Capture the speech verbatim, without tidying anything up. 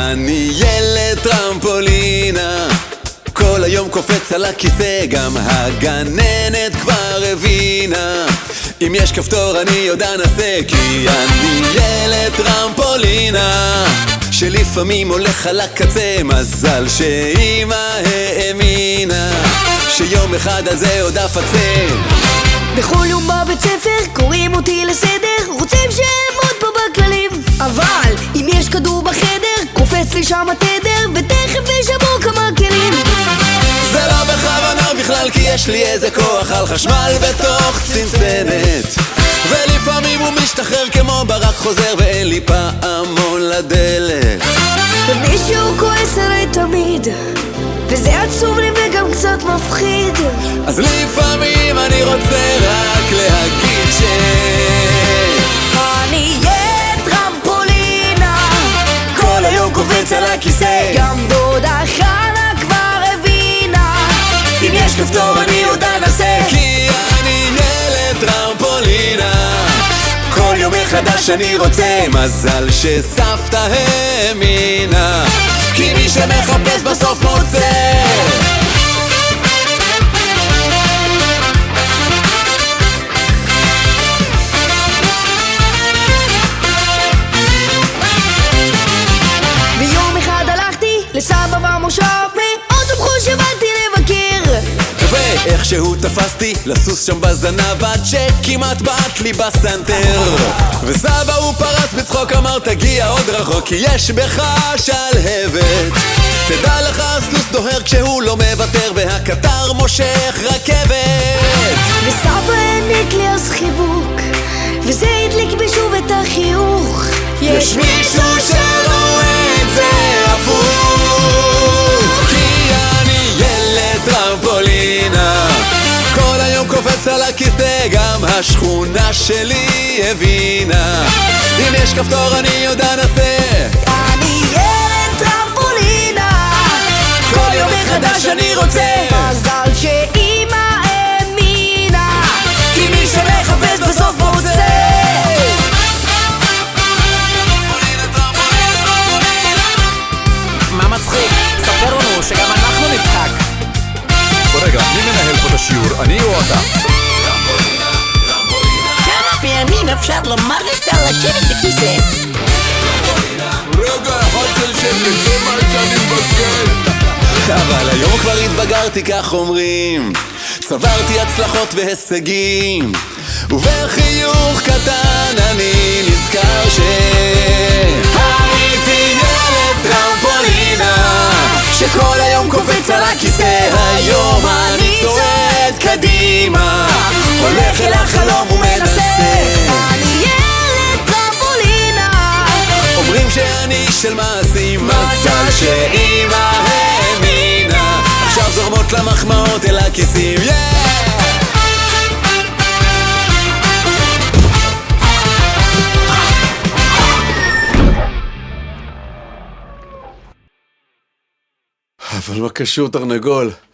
אני ילד טרמפולינה, כל היום קופץ על הכיסא, גם הגננת כבר הבינה, אם יש כפתור אני יודע נעשה, כי אני ילד טרמפולינה שלפעמים הולך על הקצה. מזל שאמא האמינה שיום אחד על זה עוד אפצה. בכל יום בבית ספר קוראים אותי לסדר, רוצים שאעמוד פה בכללים, אבל אם יש כדור בחדר קופץ לי שם התדר ותכף ישבור כמה כלים. זה לא בכוונה בכלל, כי יש לי איזה כוח על חשמל בתוך צנצנת, ולפעמים הוא משתחרר כמו ברק חוזר ואין לי פעמון לדלת. ומישהו כועס עליי תמיד, וזה עצוב לי וגם קצת מפחיד, אז לפעמים אני רוצה רק להגיד ש... אני ילד טרמפולינה, כל היום קופץ על הכיסא, גם דודה חנה כבר הבינה, אם יש כפתור אני עוד אנסה, כי אני ילד טרמפולינה, כל יום מחדש אני רוצה. מזל שסבתא האמינה, כי מי שמחפש בסוף מוצא. ויום אחד הלכתי לסבא במושב, מאוד שמחו שבאתי לבקר, ואיכשהו תפסתי לסוס שם בזנב עד שכמעט בעט לי בסנטר, וסבא הוא פרס בצחוק אמר תגיע עוד רחוק כי יש בך שלהבת, תדע לך הסוס דוהר כשהוא לא מוותר והקטר מושך רכבת. וסבא העניק לי אז חיבוק, וזה הדליק בי שוב את החיוך. יש מישהו שרואה את זה הפוך, כי אני ילד טרמפולינה, כל היום קופץ על הכיסא, גם השכונה שלי הבינה, אם יש כפתור אני עוד אנסה. אני ילד טרמפולינה, כל יום מחדש אני רוצה. מזל שאמא האמינה, כי מי שמחפש בסוף מוצא. מה מצחיק? ספר לנו שגם אנחנו נצחק. רגע, מי מנהל פה את השיעור? אני או אתה? כמה פעמים אפשר לומר לך לשבת בכיסא? רגע, אחד של שקט, זה מה שאני מבקש. אבל היום כבר התבגרתי כך אומרים, צברתי הצלחות והישגים, ובחיוך קטן אני נזכר ש... הייתי ילד טרמפולינה שכל היום קופץ על הכיסא, היום אני צועד קדימה, הולך אל החלום ומנסה. אני ילד טרמפולינה, אומרים שאני של מעשים, מזל שאמא האמינה, עכשיו זורמות למחמאות אל הכיסים. אבל מה קשור תרנגול?